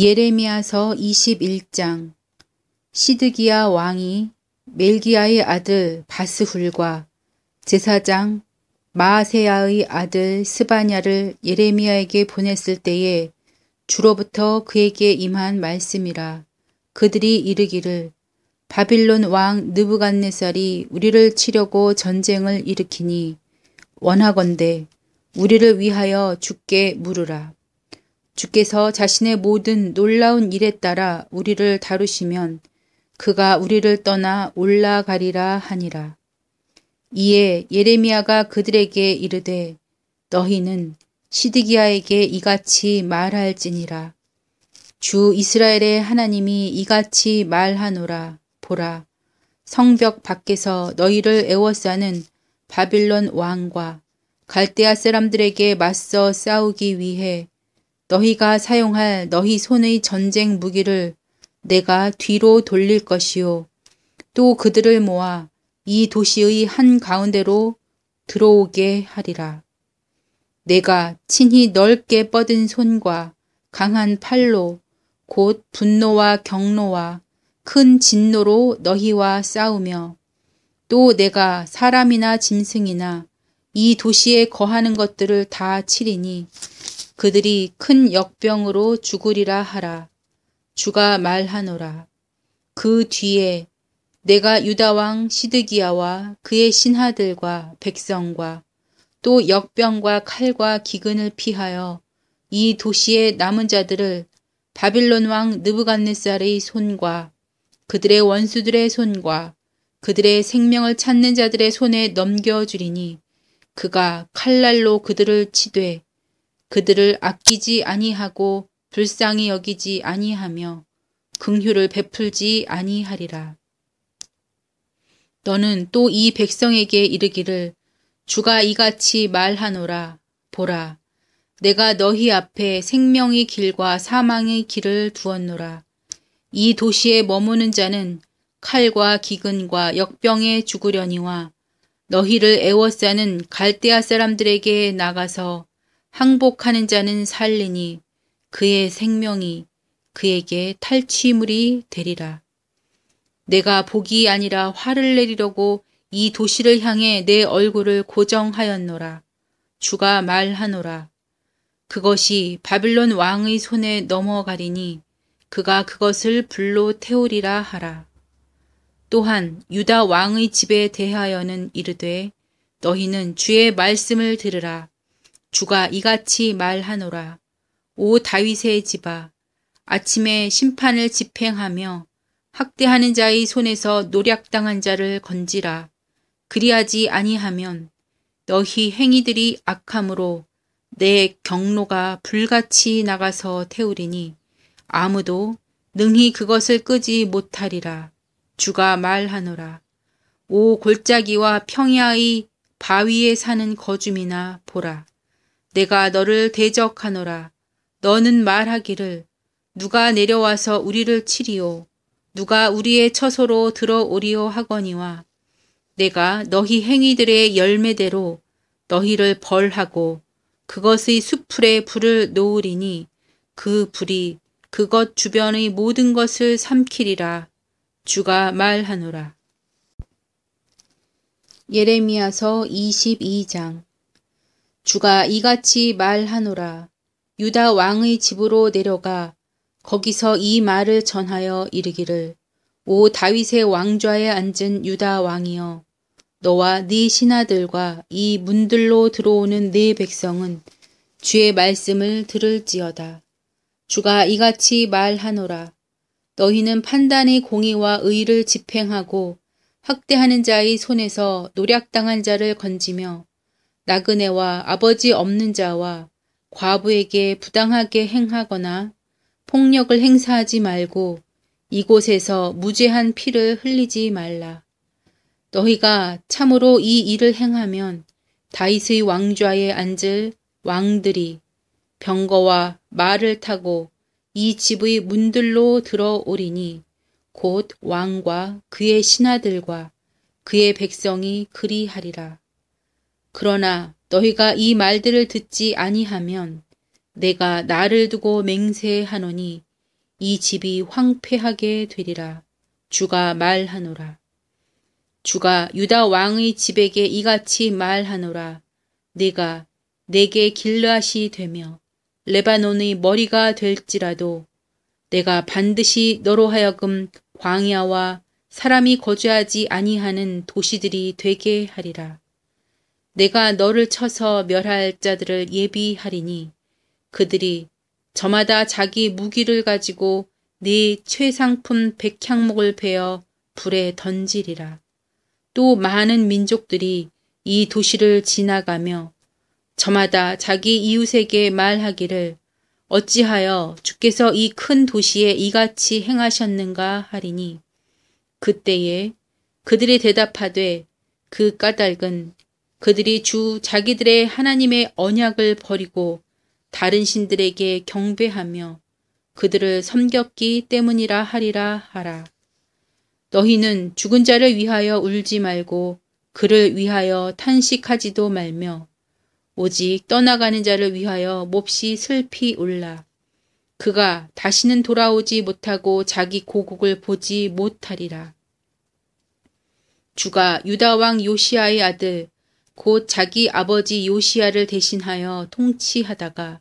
예레미야서 21장. 시드기야 왕이 멜기야의 아들 바스훌과 제사장 마아세야의 아들 스바냐를 예레미야에게 보냈을 때에 주로부터 그에게 임한 말씀이라. 그들이 이르기를 바빌론 왕 느부갓네살이 우리를 치려고 전쟁을 일으키니 원하건대 우리를 위하여 주께 물으라. 주께서 자신의 모든 놀라운 일에 따라 우리를 다루시면 그가 우리를 떠나 올라가리라 하니라. 이에 예레미야가 그들에게 이르되 너희는 시드기야에게 이같이 말할지니라. 주 이스라엘의 하나님이 이같이 말하노라. 보라, 성벽 밖에서 너희를 애워싸는 바빌론 왕과 갈대아 사람들에게 맞서 싸우기 위해 너희가 사용할 너희 손의 전쟁 무기를 내가 뒤로 돌릴 것이요. 또 그들을 모아 이 도시의 한가운데로 들어오게 하리라. 내가 친히 넓게 뻗은 손과 강한 팔로 곧 분노와 경노와 큰 진노로 너희와 싸우며 또 내가 사람이나 짐승이나 이 도시에 거하는 것들을 다 치리니 그들이 큰 역병으로 죽으리라 하라. 주가 말하노라. 그 뒤에 내가 유다왕 시드기야와 그의 신하들과 백성과 또 역병과 칼과 기근을 피하여 이 도시의 남은 자들을 바빌론 왕 느부갓네살의 손과 그들의 원수들의 손과 그들의 생명을 찾는 자들의 손에 넘겨주리니 그가 칼날로 그들을 치되 그들을 아끼지 아니하고 불쌍히 여기지 아니하며 긍휼을 베풀지 아니하리라. 너는 또 이 백성에게 이르기를 주가 이같이 말하노라. 보라, 내가 너희 앞에 생명의 길과 사망의 길을 두었노라. 이 도시에 머무는 자는 칼과 기근과 역병에 죽으려니와 너희를 애워싸는 갈대아 사람들에게 나가서 항복하는 자는 살리니 그의 생명이 그에게 탈취물이 되리라. 내가 복이 아니라 화를 내리려고 이 도시를 향해 내 얼굴을 고정하였노라. 주가 말하노라. 그것이 바빌론 왕의 손에 넘어가리니 그가 그것을 불로 태우리라 하라. 또한 유다 왕의 집에 대하여는 이르되 너희는 주의 말씀을 들으라. 주가 이같이 말하노라. 오 다윗의 집아, 아침에 심판을 집행하며 학대하는 자의 손에서 노략당한 자를 건지라. 그리하지 아니하면 너희 행위들이 악함으로 내 경로가 불같이 나가서 태우리니 아무도 능히 그것을 끄지 못하리라. 주가 말하노라. 오 골짜기와 평야의 바위에 사는 거주민아, 보라. 내가 너를 대적하노라. 너는 말하기를 누가 내려와서 우리를 치리오. 누가 우리의 처소로 들어오리오 하거니와 내가 너희 행위들의 열매대로 너희를 벌하고 그것의 수풀에 불을 놓으리니 그 불이 그것 주변의 모든 것을 삼키리라. 주가 말하노라. 예레미야서 22장. 주가 이같이 말하노라. 유다 왕의 집으로 내려가 거기서 이 말을 전하여 이르기를 오 다윗의 왕좌에 앉은 유다 왕이여, 너와 네 신하들과 이 문들로 들어오는 네 백성은 주의 말씀을 들을지어다. 주가 이같이 말하노라. 너희는 판단의 공의와 의를 집행하고 학대하는 자의 손에서 노략당한 자를 건지며 나그네와 아버지 없는 자와 과부에게 부당하게 행하거나 폭력을 행사하지 말고 이곳에서 무죄한 피를 흘리지 말라. 너희가 참으로 이 일을 행하면 다윗의 왕좌에 앉을 왕들이 병거와 말을 타고 이 집의 문들로 들어오리니 곧 왕과 그의 신하들과 그의 백성이 그리하리라. 그러나 너희가 이 말들을 듣지 아니하면 내가 나를 두고 맹세하노니 이 집이 황폐하게 되리라. 주가 말하노라. 주가 유다 왕의 집에게 이같이 말하노라. 내가 내게 길르앗이 되며 레바논의 머리가 될지라도 내가 반드시 너로 하여금 광야와 사람이 거주하지 아니하는 도시들이 되게 하리라. 내가 너를 쳐서 멸할 자들을 예비하리니 그들이 저마다 자기 무기를 가지고 네 최상품 백향목을 베어 불에 던지리라. 또 많은 민족들이 이 도시를 지나가며 저마다 자기 이웃에게 말하기를 어찌하여 주께서 이 큰 도시에 이같이 행하셨는가 하리니 그때에 그들이 대답하되 그 까닭은 그들이 주 자기들의 하나님의 언약을 버리고 다른 신들에게 경배하며 그들을 섬겼기 때문이라 하리라 하라. 너희는 죽은 자를 위하여 울지 말고 그를 위하여 탄식하지도 말며 오직 떠나가는 자를 위하여 몹시 슬피 울라. 그가 다시는 돌아오지 못하고 자기 고국을 보지 못하리라. 주가 유다 왕 요시야의 아들 곧 자기 아버지 요시야를 대신하여 통치하다가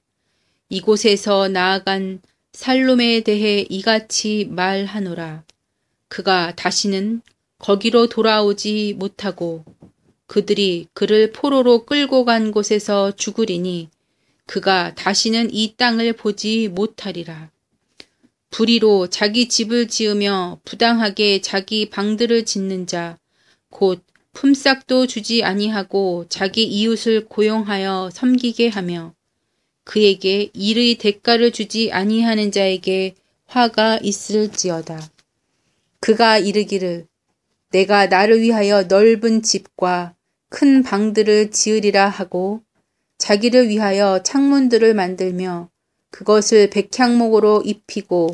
이곳에서 나아간 살롬에 대해 이같이 말하노라. 그가 다시는 거기로 돌아오지 못하고 그들이 그를 포로로 끌고 간 곳에서 죽으리니 그가 다시는 이 땅을 보지 못하리라. 불의로 자기 집을 지으며 부당하게 자기 방들을 짓는 자, 곧 품삯도 주지 아니하고 자기 이웃을 고용하여 섬기게 하며 그에게 일의 대가를 주지 아니하는 자에게 화가 있을지어다. 그가 이르기를 내가 나를 위하여 넓은 집과 큰 방들을 지으리라 하고 자기를 위하여 창문들을 만들며 그것을 백향목으로 입히고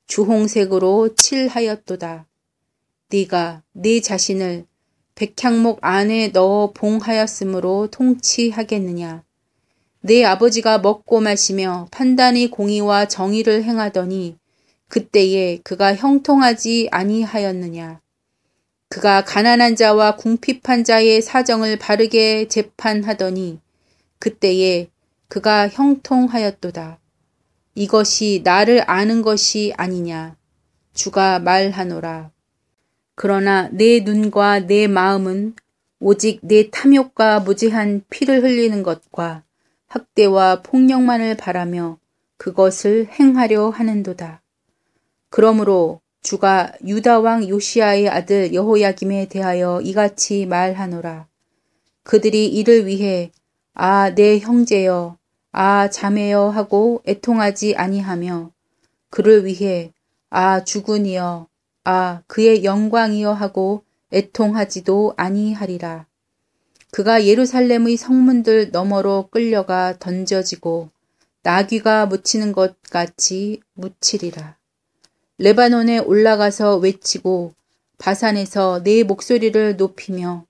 주홍색으로 칠하였도다. 네가 네 자신을 백향목 안에 넣어 봉하였으므로 통치하겠느냐. 내 아버지가 먹고 마시며 판단의 공의와 정의를 행하더니 그때에 그가 형통하지 아니하였느냐. 그가 가난한 자와 궁핍한 자의 사정을 바르게 재판하더니 그때에 그가 형통하였도다. 이것이 나를 아는 것이 아니냐. 주가 말하노라. 그러나 내 눈과 내 마음은 오직 내 탐욕과 무제한 피를 흘리는 것과 학대와 폭력만을 바라며 그것을 행하려 하는도다. 그러므로 주가 유다 왕 요시야의 아들 여호야김에 대하여 이같이 말하노라. 그들이 이를 위해 아 내 형제여 아 자매여 하고 애통하지 아니하며 그를 위해 아 주군이여 아 그의 영광이여 하고 애통하지도 아니하리라. 그가 예루살렘의 성문들 너머로 끌려가 던져지고 나귀가 묻히는 것 같이 묻히리라. 레바논에 올라가서 외치고 바산에서 내 목소리를 높이며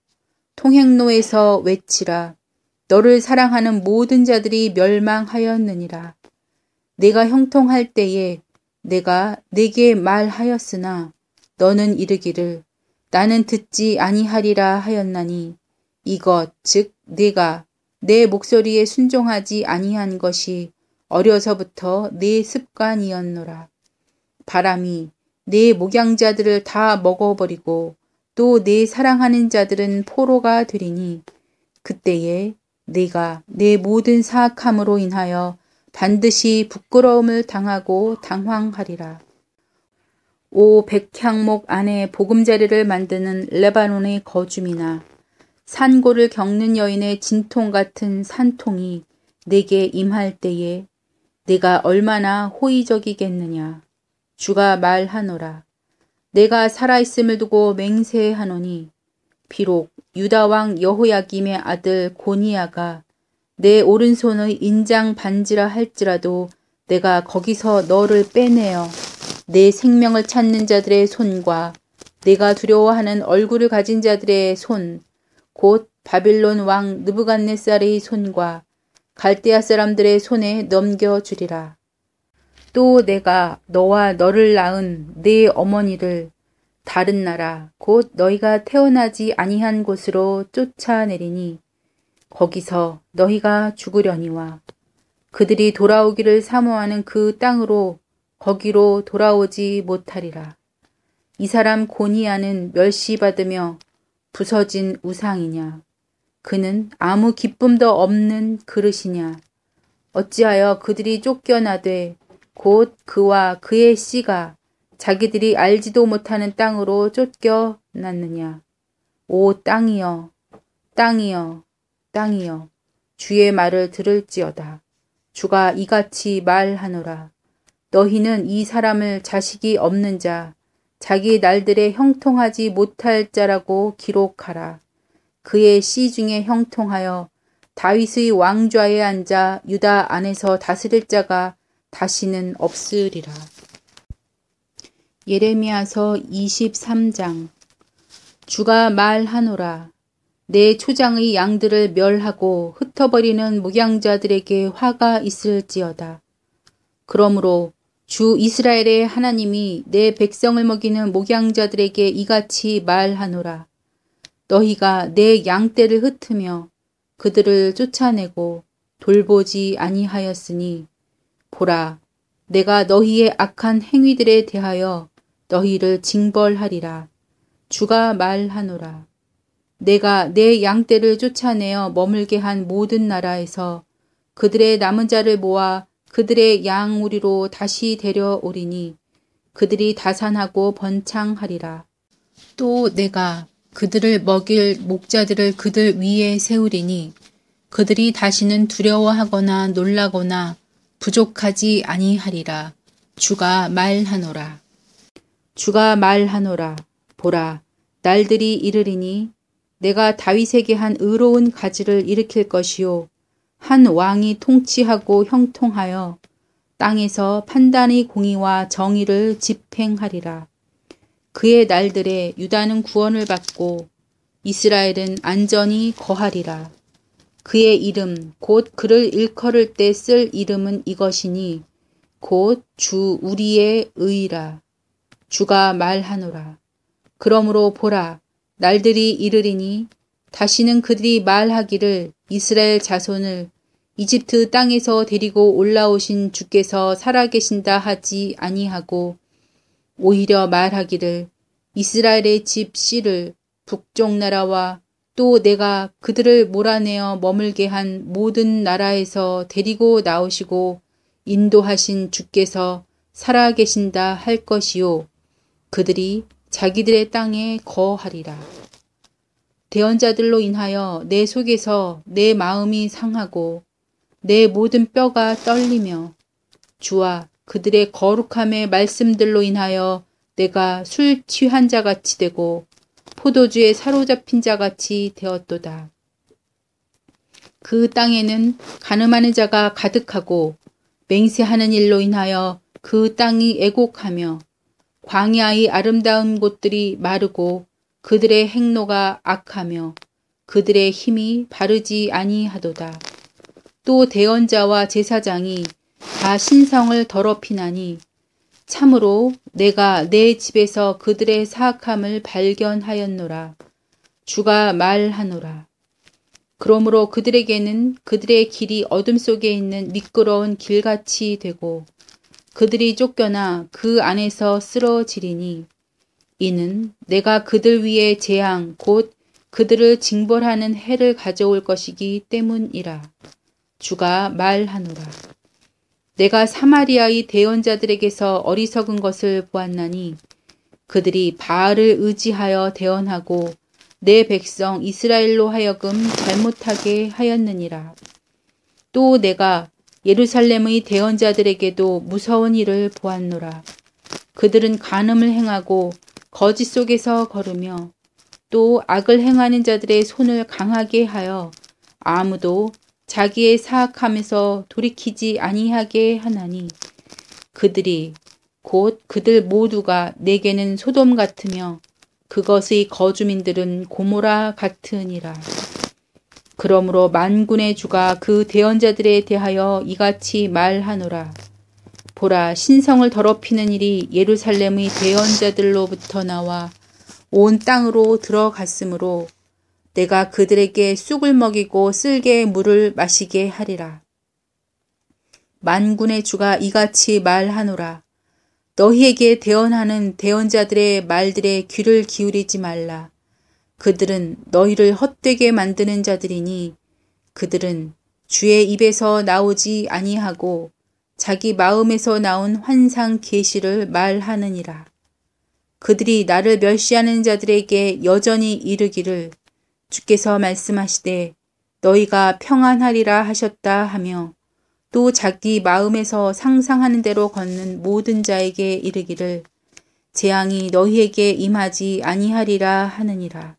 통행로에서 외치라. 너를 사랑하는 모든 자들이 멸망하였느니라. 내가 형통할 때에 내가 네게 말하였으나 너는 이르기를 나는 듣지 아니하리라 하였나니 이것 즉 네가 내 목소리에 순종하지 아니한 것이 어려서부터 내 습관이었노라. 바람이 내 목양자들을 다 먹어버리고 또 내 사랑하는 자들은 포로가 되리니 그때에 네가 내 모든 사악함으로 인하여 반드시 부끄러움을 당하고 당황하리라. 오 백향목 안에 보금자리를 만드는 레바논의 거줌이나 산고를 겪는 여인의 진통 같은 산통이 내게 임할 때에 내가 얼마나 호의적이겠느냐. 주가 말하노라. 내가 살아있음을 두고 맹세하노니 비록 유다 왕 여호야김의 아들 고니야가 내 오른손의 인장 반지라 할지라도 내가 거기서 너를 빼내어 내 생명을 찾는 자들의 손과 내가 두려워하는 얼굴을 가진 자들의 손, 곧 바빌론 왕 느부갓네살의 손과 갈대아 사람들의 손에 넘겨주리라. 또 내가 너와 너를 낳은 네 어머니를 다른 나라 곧 너희가 태어나지 아니한 곳으로 쫓아내리니 거기서 너희가 죽으려니와 그들이 돌아오기를 사모하는 그 땅으로 거기로 돌아오지 못하리라. 이 사람 고니아는 멸시받으며 부서진 우상이냐? 그는 아무 기쁨도 없는 그릇이냐? 어찌하여 그들이 쫓겨나되 곧 그와 그의 씨가 자기들이 알지도 못하는 땅으로 쫓겨났느냐? 오 땅이여, 땅이여, 땅이여, 주의 말을 들을지어다. 주가 이같이 말하노라. 너희는 이 사람을 자식이 없는 자, 자기 날들에 형통하지 못할 자라고 기록하라. 그의 씨 중에 형통하여 다윗의 왕좌에 앉아 유다 안에서 다스릴 자가 다시는 없으리라. 예레미야서 23장. 주가 말하노라. 내 초장의 양들을 멸하고 흩어버리는 목양자들에게 화가 있을지어다. 그러므로 주 이스라엘의 하나님이 내 백성을 먹이는 목양자들에게 이같이 말하노라. 너희가 내 양떼를 흩으며 그들을 쫓아내고 돌보지 아니하였으니 보라, 내가 너희의 악한 행위들에 대하여 너희를 징벌하리라. 주가 말하노라. 내가 내 양떼를 쫓아내어 머물게 한 모든 나라에서 그들의 남은 자를 모아 그들의 양우리로 다시 데려오리니 그들이 다산하고 번창하리라. 또 내가 그들을 먹일 목자들을 그들 위에 세우리니 그들이 다시는 두려워하거나 놀라거나 부족하지 아니하리라. 주가 말하노라. 주가 말하노라. 보라, 날들이 이르리니 내가 다윗에게 한 의로운 가지를 일으킬 것이요 한 왕이 통치하고 형통하여 땅에서 판단의 공의와 정의를 집행하리라. 그의 날들에 유다는 구원을 받고 이스라엘은 안전히 거하리라. 그의 이름 곧 그를 일컬을 때 쓸 이름은 이것이니 곧 주 우리의 의라. 주가 말하노라. 그러므로 보라, 날들이 이르리니 다시는 그들이 말하기를 이스라엘 자손을 이집트 땅에서 데리고 올라오신 주께서 살아계신다 하지 아니하고 오히려 말하기를 이스라엘의 집 씨를 북쪽 나라와 또 내가 그들을 몰아내어 머물게 한 모든 나라에서 데리고 나오시고 인도하신 주께서 살아계신다 할 것이요 그들이 자기들의 땅에 거하리라. 대언자들로 인하여 내 속에서 내 마음이 상하고 내 모든 뼈가 떨리며 주와 그들의 거룩함의 말씀들로 인하여 내가 술 취한 자같이 되고 포도주에 사로잡힌 자같이 되었도다. 그 땅에는 가늠하는 자가 가득하고 맹세하는 일로 인하여 그 땅이 애곡하며 광야의 아름다운 곳들이 마르고 그들의 행로가 악하며 그들의 힘이 바르지 아니하도다. 또 대언자와 제사장이 다 신성을 더럽히나니 참으로 내가 내 집에서 그들의 사악함을 발견하였노라. 주가 말하노라. 그러므로 그들에게는 그들의 길이 어둠 속에 있는 미끄러운 길같이 되고 그들이 쫓겨나 그 안에서 쓰러지리니 이는 내가 그들 위에 재앙 곧 그들을 징벌하는 해를 가져올 것이기 때문이라. 주가 말하노라. 내가 사마리아의 대언자들에게서 어리석은 것을 보았나니 그들이 바알을 의지하여 대언하고 내 백성 이스라엘로 하여금 잘못하게 하였느니라. 또 내가 예루살렘의 대언자들에게도 무서운 일을 보았노라. 그들은 간음을 행하고 거짓 속에서 걸으며 또 악을 행하는 자들의 손을 강하게 하여 아무도 자기의 사악함에서 돌이키지 아니하게 하나니 그들이 곧 그들 모두가 내게는 소돔 같으며 그것의 거주민들은 고모라 같으니라. 그러므로 만군의 주가 그 대언자들에 대하여 이같이 말하노라. 보라, 신성을 더럽히는 일이 예루살렘의 대언자들로부터 나와 온 땅으로 들어갔으므로 내가 그들에게 쑥을 먹이고 쓸개의 물을 마시게 하리라. 만군의 주가 이같이 말하노라. 너희에게 대언하는 대언자들의 말들에 귀를 기울이지 말라. 그들은 너희를 헛되게 만드는 자들이니 그들은 주의 입에서 나오지 아니하고 자기 마음에서 나온 환상 계시를 말하느니라. 그들이 나를 멸시하는 자들에게 여전히 이르기를 주께서 말씀하시되 너희가 평안하리라 하셨다 하며 또 자기 마음에서 상상하는 대로 걷는 모든 자에게 이르기를 재앙이 너희에게 임하지 아니하리라 하느니라.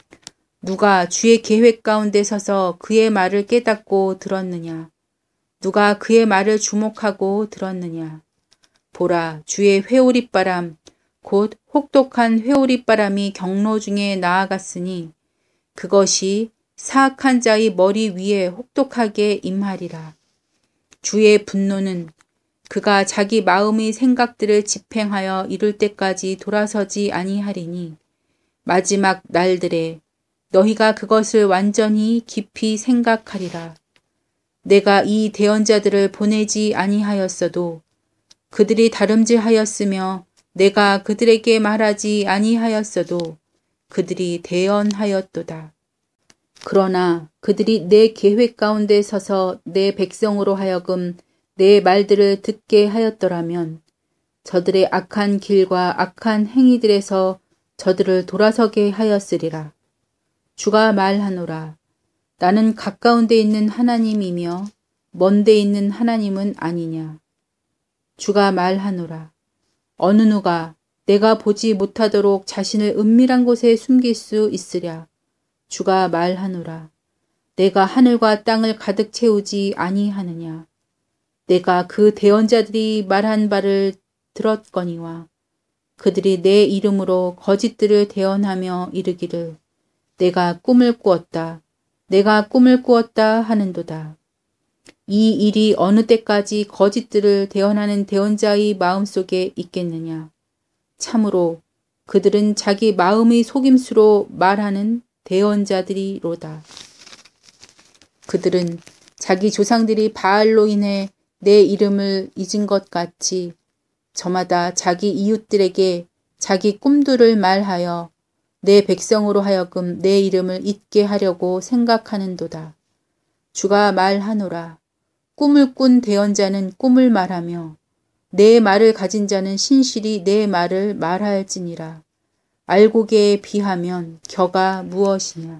누가 주의 계획 가운데 서서 그의 말을 깨닫고 들었느냐? 누가 그의 말을 주목하고 들었느냐? 보라, 주의 회오릿바람, 곧 혹독한 회오릿바람이 경로 중에 나아갔으니 그것이 사악한 자의 머리 위에 혹독하게 임하리라. 주의 분노는 그가 자기 마음의 생각들을 집행하여 이룰 때까지 돌아서지 아니하리니 마지막 날들에 너희가 그것을 완전히 깊이 생각하리라. 내가 이 대언자들을 보내지 아니하였어도 그들이 다름질하였으며 내가 그들에게 말하지 아니하였어도 그들이 대언하였도다. 그러나 그들이 내 계획 가운데 서서 내 백성으로 하여금 내 말들을 듣게 하였더라면 저들의 악한 길과 악한 행위들에서 저들을 돌아서게 하였으리라. 주가 말하노라. 나는 가까운 데 있는 하나님이며 먼 데 있는 하나님은 아니냐. 주가 말하노라. 어느 누가 내가 보지 못하도록 자신을 은밀한 곳에 숨길 수 있으랴. 주가 말하노라. 내가 하늘과 땅을 가득 채우지 아니하느냐. 내가 그 대언자들이 말한 바를 들었거니와 그들이 내 이름으로 거짓들을 대언하며 이르기를 내가 꿈을 꾸었다. 내가 꿈을 꾸었다 하는도다. 이 일이 어느 때까지 거짓들을 대언하는 대언자의 마음속에 있겠느냐. 참으로 그들은 자기 마음의 속임수로 말하는 대언자들이로다. 그들은 자기 조상들이 바알로 인해 내 이름을 잊은 것 같이 저마다 자기 이웃들에게 자기 꿈들을 말하여 내 백성으로 하여금 내 이름을 잊게 하려고 생각하는도다. 주가 말하노라. 꿈을 꾼 대언자는 꿈을 말하며 내 말을 가진 자는 신실히 내 말을 말할지니라. 알고개에 비하면 겨가 무엇이냐.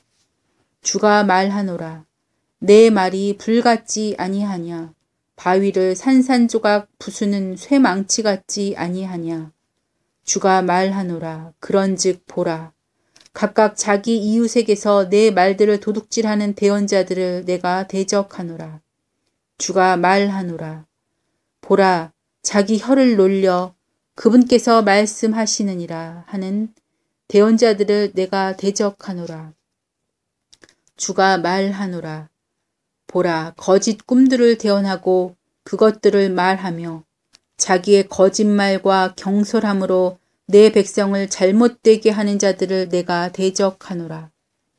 주가 말하노라. 내 말이 불같지 아니하냐. 바위를 산산조각 부수는 쇠망치 같지 아니하냐. 주가 말하노라. 그런즉 보라. 각각 자기 이웃에게서 내 말들을 도둑질하는 대언자들을 내가 대적하노라. 주가 말하노라. 보라. 자기 혀를 놀려 그분께서 말씀하시느니라 하는 대언자들을 내가 대적하노라. 주가 말하노라. 보라, 거짓 꿈들을 대언하고 그것들을 말하며 자기의 거짓말과 경솔함으로 내 백성을 잘못되게 하는 자들을 내가 대적하노라.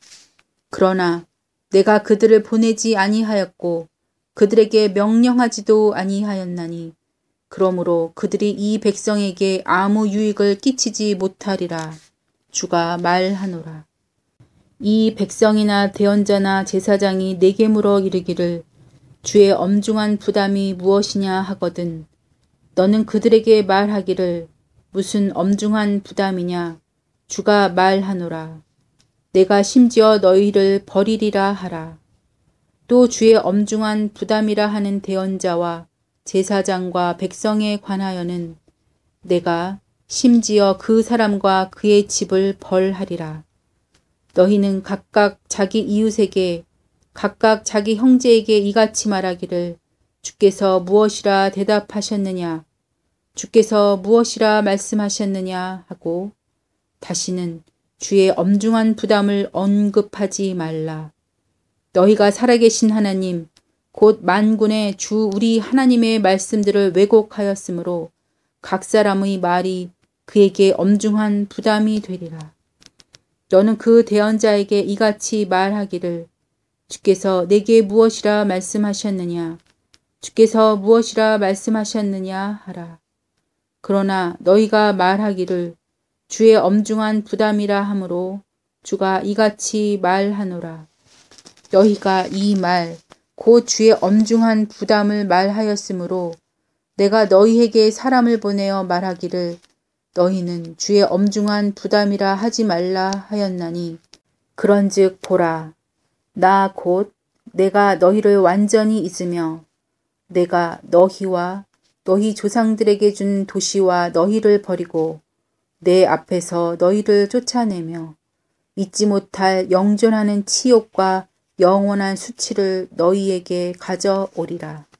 그러나 내가 그들을 보내지 아니하였고 그들에게 명령하지도 아니하였나니 그러므로 그들이 이 백성에게 아무 유익을 끼치지 못하리라. 주가 말하노라. 이 백성이나 대언자나 제사장이 내게 물어 이르기를 주의 엄중한 부담이 무엇이냐 하거든 너는 그들에게 말하기를 무슨 엄중한 부담이냐. 주가 말하노라. 내가 심지어 너희를 버리리라 하라. 또 주의 엄중한 부담이라 하는 대언자와 제사장과 백성에 관하여는 내가 심지어 그 사람과 그의 집을 벌하리라. 너희는 각각 자기 이웃에게 각각 자기 형제에게 이같이 말하기를 주께서 무엇이라 대답하셨느냐. 주께서 무엇이라 말씀하셨느냐 하고 다시는 주의 엄중한 부담을 언급하지 말라. 너희가 살아계신 하나님 곧 만군의 주 우리 하나님의 말씀들을 왜곡하였으므로 각 사람의 말이 그에게 엄중한 부담이 되리라. 너는 그 대언자에게 이같이 말하기를 주께서 내게 무엇이라 말씀하셨느냐? 주께서 무엇이라 말씀하셨느냐 하라. 그러나 너희가 말하기를 주의 엄중한 부담이라 하므로 주가 이같이 말하노라. 너희가 이 말, 곧 주의 엄중한 부담을 말하였으므로 내가 너희에게 사람을 보내어 말하기를 너희는 주의 엄중한 부담이라 하지 말라 하였나니 그런즉 보라. 나 곧 내가 너희를 완전히 잊으며 내가 너희와 너희 조상들에게 준 도시와 너희를 버리고 내 앞에서 너희를 쫓아내며 잊지 못할 영존하는 치욕과 영원한 수치를 너희에게 가져오리라.